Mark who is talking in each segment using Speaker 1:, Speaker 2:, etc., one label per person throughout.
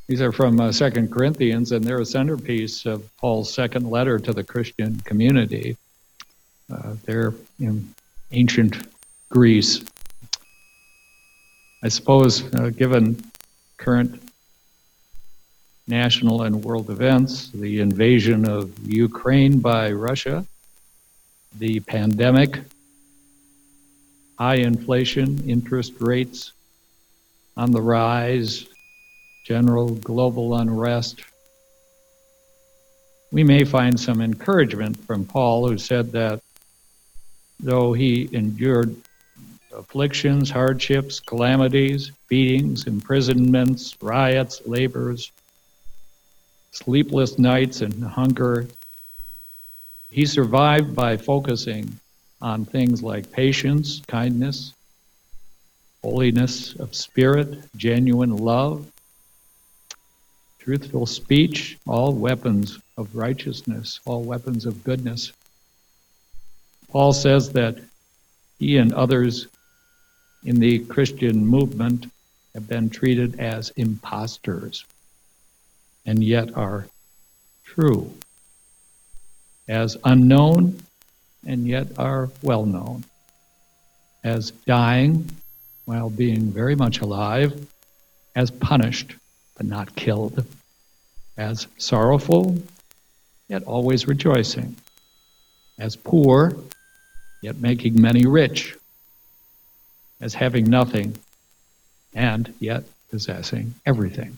Speaker 1: These are from 2 Corinthians, and they're a centerpiece of Paul's second letter to the Christian community. They're in ancient Greece. I suppose, given current national and world events, the invasion of Ukraine by Russia, the pandemic, high inflation, interest rates on the rise, general global unrest, we may find some encouragement from Paul, who said that though he endured afflictions, hardships, calamities, beatings, imprisonments, riots, labors, sleepless nights, and hunger, he survived by focusing on things like patience, kindness, holiness of spirit, genuine love, truthful speech, all weapons of righteousness, all weapons of goodness. Paul says that he and others in the Christian movement have been treated as impostors, and yet are true, as unknown, and yet are well known, as dying while being very much alive, as punished but not killed, as sorrowful yet always rejoicing, as poor yet making many rich, as having nothing and yet possessing everything.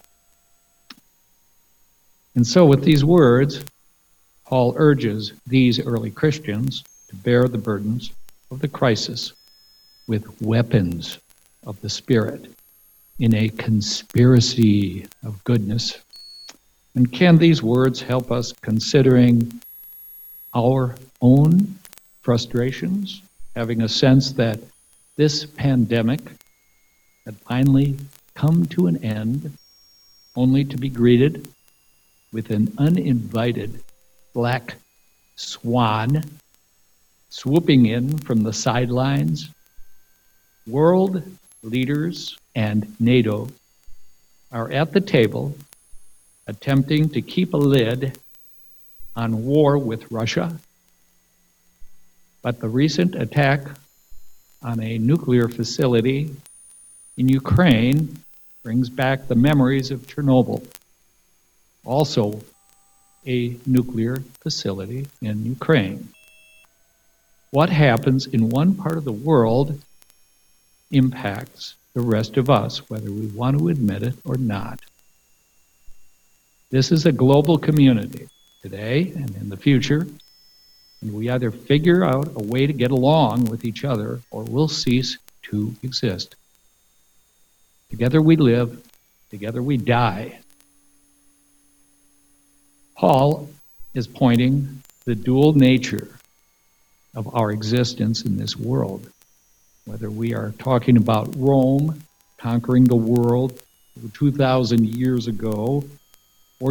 Speaker 1: And so with these words, Paul urges these early Christians to bear the burdens of the crisis with weapons of the Spirit in a conspiracy of goodness. And can these words help us considering our own frustrations, having a sense that this pandemic had finally come to an end, only to be greeted with an uninvited black swan swooping in from the sidelines? World leaders and NATO are at the table attempting to keep a lid on war with Russia, but the recent attack on a nuclear facility in Ukraine brings back the memories of Chernobyl, also a nuclear facility in Ukraine. What happens in one part of the world impacts the rest of us, whether we want to admit it or not. This is a global community today and in the future, and we either figure out a way to get along with each other or we'll cease to exist. Together we live, together we die. Paul is pointing the dual nature of our existence in this world. Whether we are talking about Rome conquering the world 2,000 years ago, or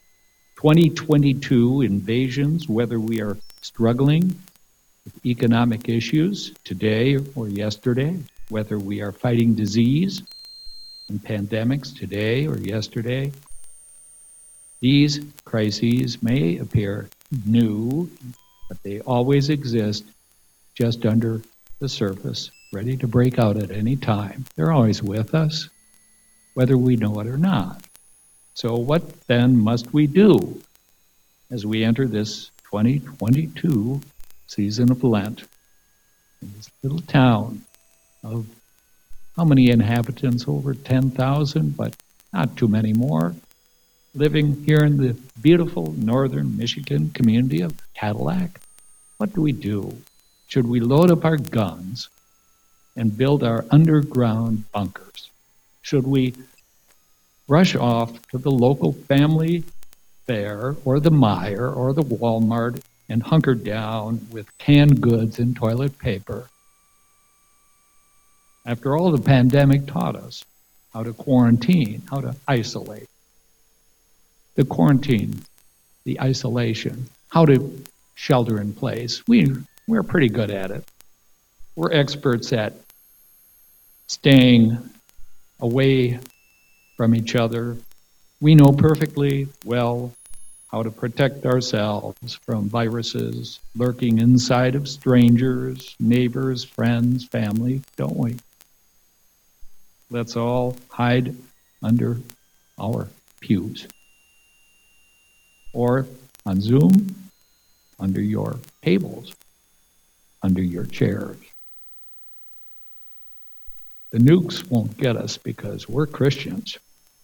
Speaker 1: 2022 invasions, whether we are struggling with economic issues today or yesterday, whether we are fighting disease and pandemics today or yesterday, these crises may appear new, but they always exist just under the surface, ready to break out at any time. They're always with us, whether we know it or not. So what then must we do as we enter this 2022 season of Lent in this little town of how many inhabitants? Over 10,000, but not too many more, living here in the beautiful northern Michigan community of Cadillac? What do we do? Should we load up our guns and build our underground bunkers? Should we rush off to the local family fair or the Meijer or the Walmart and hunker down with canned goods and toilet paper? After all, the pandemic taught us how to quarantine, how to isolate. The quarantine, the isolation, how to shelter in place. We're pretty good at it. We're experts at staying away from each other, We know perfectly well how to protect ourselves from viruses lurking inside of strangers, neighbors, friends, family, don't we? Let's all hide under our pews. Or on Zoom, under your tables, under your chairs. The nukes won't get us because we're Christians.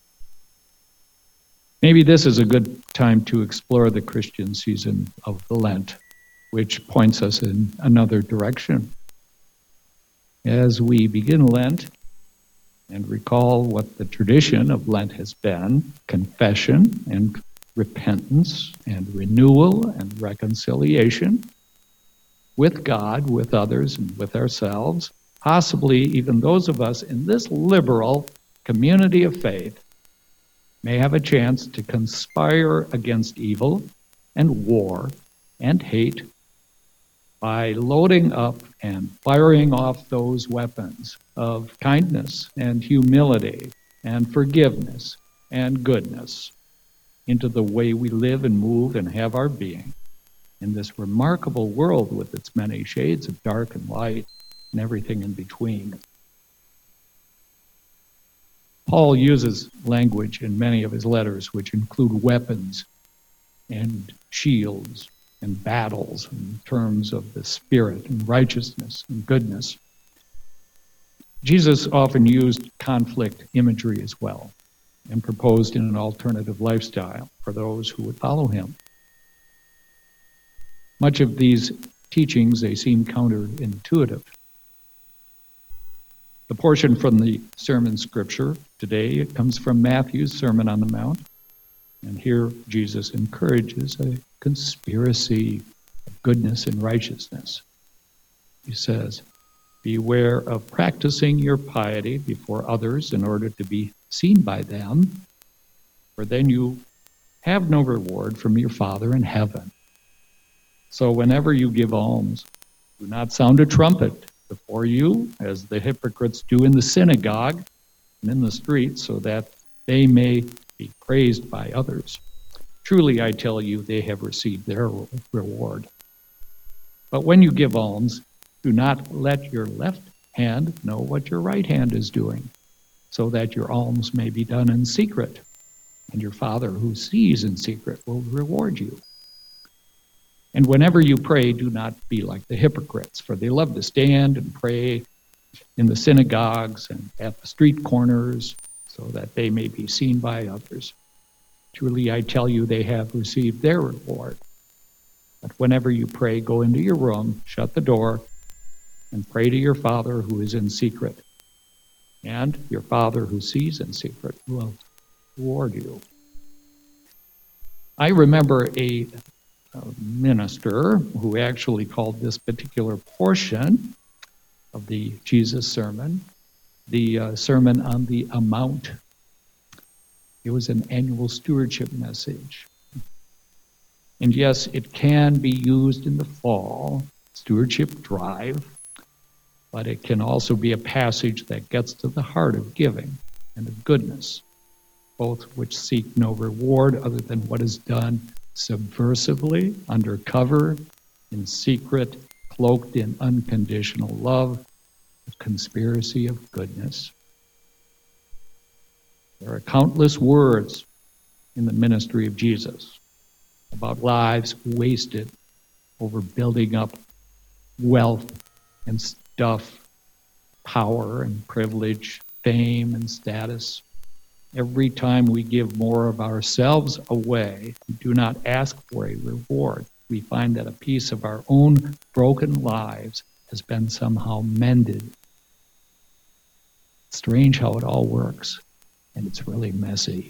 Speaker 1: Maybe this is a good time to explore the Christian season of Lent, which points us in another direction. As we begin Lent and recall what the tradition of Lent has been, confession and repentance and renewal and reconciliation with God, with others, and with ourselves, possibly even those of us in this liberal community of faith may have a chance to conspire against evil and war and hate by loading up and firing off those weapons of kindness and humility and forgiveness and goodness into the way we live and move and have our being in this remarkable world with its many shades of dark and light and everything in between. Paul uses language in many of his letters which include weapons and shields and battles in terms of the spirit and righteousness and goodness. Jesus often used conflict imagery as well and proposed an alternative lifestyle for those who would follow him. Much of these teachings, they seem counterintuitive. The portion from the sermon scripture today, it comes from Matthew's Sermon on the Mount. And here Jesus encourages a conspiracy of goodness and righteousness. He says, "Beware of practicing your piety before others in order to be seen by them, for then you have no reward from your Father in heaven. So whenever you give alms, do not sound a trumpet before you, as the hypocrites do in the synagogue and in the streets, so that they may be praised by others. Truly, I tell you, they have received their reward. But when you give alms, do not let your left hand know what your right hand is doing, so that your alms may be done in secret, and your Father who sees in secret will reward you. And whenever you pray, do not be like the hypocrites, for they love to stand and pray in the synagogues and at the street corners, so that they may be seen by others. Truly, I tell you, they have received their reward. But whenever you pray, go into your room, shut the door, and pray to your Father who is in secret. And your Father who sees in secret will reward you." I remember a minister who actually called this particular portion of the Jesus sermon the Sermon on the Mount. It was an annual stewardship message. And yes, it can be used in the fall, stewardship drive, but it can also be a passage that gets to the heart of giving and of goodness, both which seek no reward other than what is done subversively, undercover, in secret, cloaked in unconditional love, a conspiracy of goodness. There are countless words in the ministry of Jesus about lives wasted over building up wealth and stuff, power and privilege, fame and status. Every time we give more of ourselves away, we do not ask for a reward. We find that a piece of our own broken lives has been somehow mended. Strange how it all works, and it's really messy.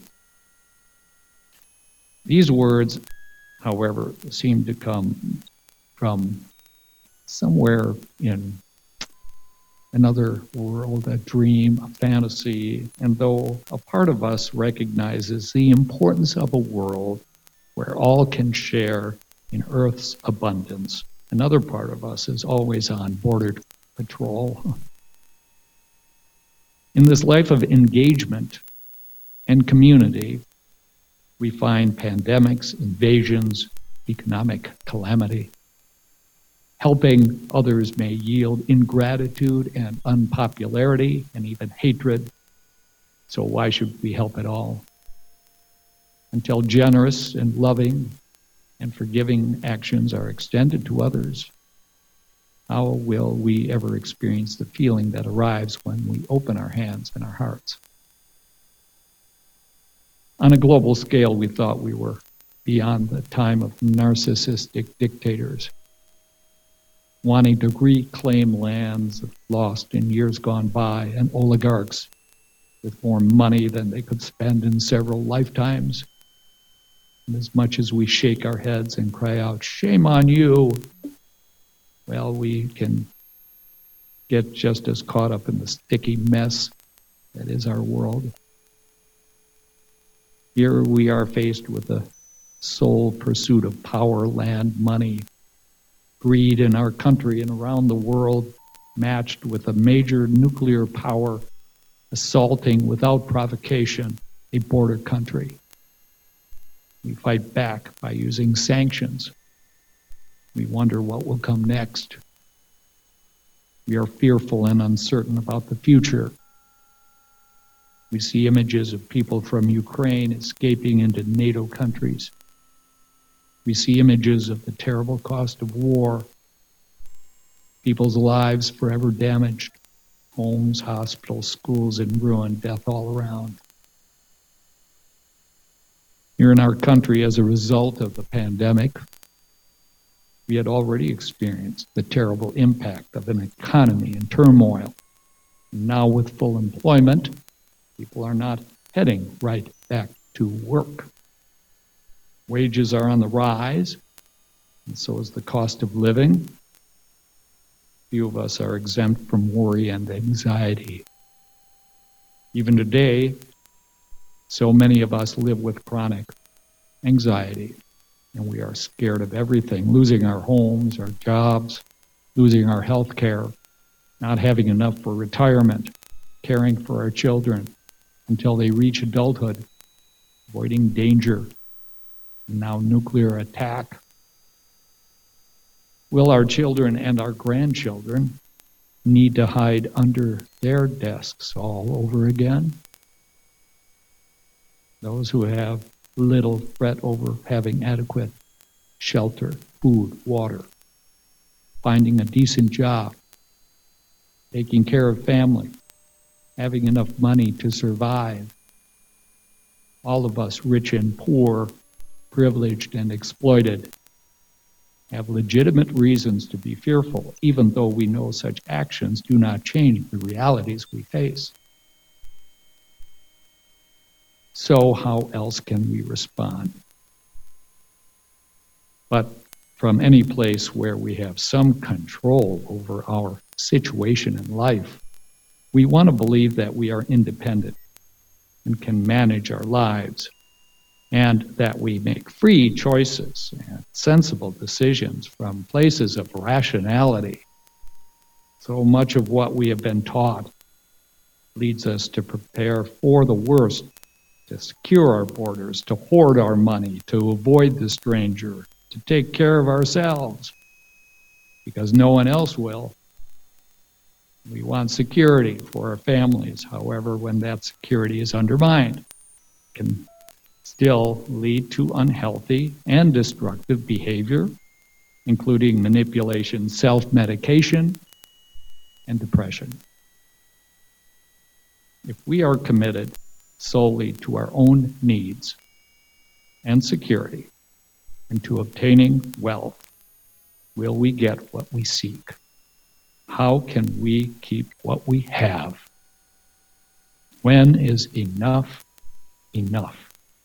Speaker 1: These words, however, seem to come from somewhere in another world, a dream, a fantasy, and though a part of us recognizes the importance of a world where all can share in Earth's abundance, another part of us is always on border patrol. In this life of engagement and community, We find pandemics, invasions, economic calamity. Helping others may yield ingratitude and unpopularity and even hatred. So why should we help at all? Until generous and loving and forgiving actions are extended to others, how will we ever experience the feeling that arrives when we open our hands and our hearts? On a global scale, we thought we were beyond the time of narcissistic dictators wanting to reclaim lands lost in years gone by, and oligarchs with more money than they could spend in several lifetimes. And as much as we shake our heads and cry out, "Shame on you," well, we can get just as caught up in the sticky mess that is our world. Here we are faced with the sole pursuit of power, land, money, greed in our country and around the world, matched with a major nuclear power assaulting without provocation a border country. We fight back by using sanctions. We wonder what will come next. We are fearful and uncertain about the future. We see images of people from Ukraine escaping into NATO countries. We see images of the terrible cost of war, people's lives forever damaged, homes, hospitals, schools in ruin, death all around. Here in our country, as a result of the pandemic, we had already experienced the terrible impact of an economy in turmoil. And now with full employment, people are not heading right back to work. Wages are on the rise, and so is the cost of living. Few of us are exempt from worry and anxiety. Even today, so many of us live with chronic anxiety, and we are scared of everything, losing our homes, our jobs, losing our health care, not having enough for retirement, caring for our children until they reach adulthood, avoiding danger, and now nuclear attack. Will our children and our grandchildren need to hide under their desks all over again? Those who have little fret over having adequate shelter, food, water, finding a decent job, taking care of family, having enough money to survive. All of us, rich and poor, privileged and exploited, have legitimate reasons to be fearful, even though we know such actions do not change the realities we face. So how else can we respond? But from any place where we have some control over our situation in life, we want to believe that we are independent and can manage our lives, and that we make free choices and sensible decisions from places of rationality. So much of what we have been taught leads us to prepare for the worst, to secure our borders, to hoard our money, to avoid the stranger, to take care of ourselves, because no one else will. We want security for our families. However, when that security is undermined, it can still lead to unhealthy and destructive behavior, including manipulation, self-medication, and depression. If we are committed solely to our own needs and security and to obtaining wealth, will we get what we seek? How can we keep what we have? When is enough enough?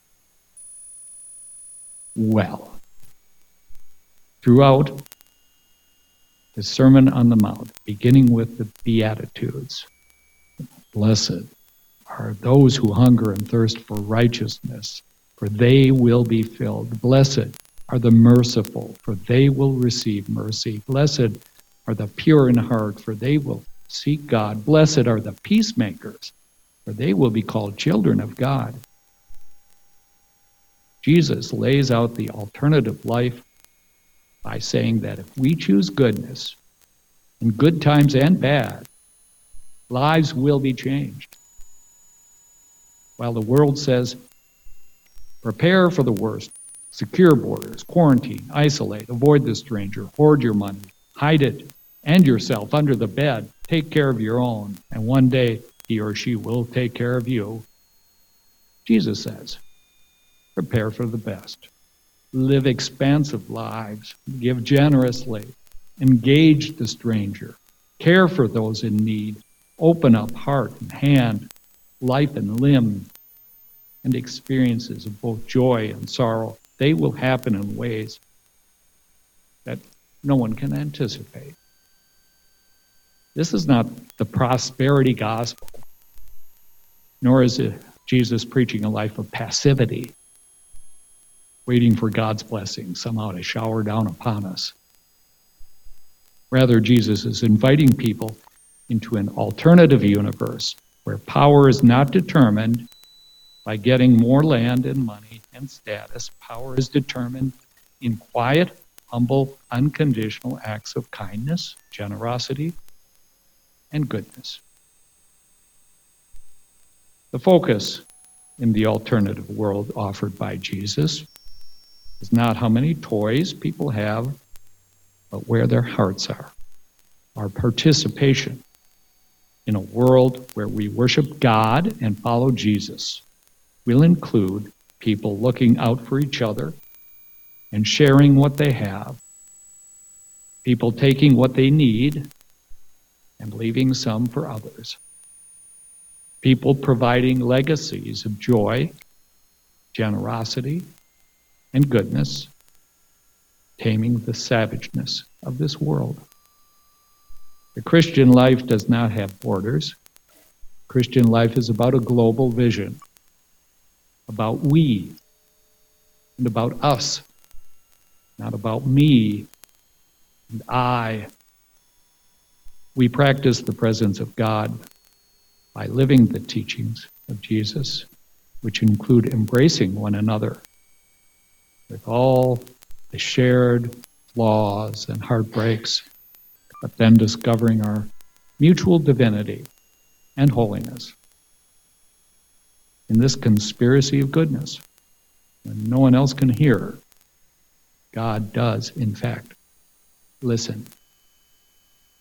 Speaker 1: Well, throughout the Sermon on the Mount, beginning with the Beatitudes, blessed are those who hunger and thirst for righteousness, for they will be filled. Blessed are the merciful, for they will receive mercy. Blessed are the pure in heart, for they will seek God. Blessed are the peacemakers, for they will be called children of God. Jesus lays out the alternative life by saying that if we choose goodness, in good times and bad, lives will be changed. While the world says, prepare for the worst, secure borders, quarantine, isolate, avoid the stranger, hoard your money, hide it and yourself under the bed, take care of your own, and one day he or she will take care of you. Jesus says, prepare for the best. Live expansive lives, give generously, engage the stranger, care for those in need, open up heart and hand, life and limb, and experiences of both joy and sorrow. They will happen in ways that no one can anticipate. This is not the prosperity gospel, nor is it Jesus preaching a life of passivity, waiting for God's blessing somehow to shower down upon us. Rather, Jesus is inviting people into an alternative universe where power is not determined by getting more land and money and status. Power is determined in quiet, humble, unconditional acts of kindness, generosity, and goodness. The focus in the alternative world offered by Jesus is not how many toys people have, but where their hearts are. Our participation in a world where we worship God and follow Jesus will include people looking out for each other and sharing what they have, people taking what they need and leaving some for others, people providing legacies of joy, generosity, and goodness, taming the savageness of this world. The Christian life does not have borders. Christian life is about a global vision, about we, and about us, not about me and I. We practice the presence of God by living the teachings of Jesus, which include embracing one another with all the shared flaws and heartbreaks, but then discovering our mutual divinity and holiness. In this conspiracy of goodness, when no one else can hear, God does, in fact, listen.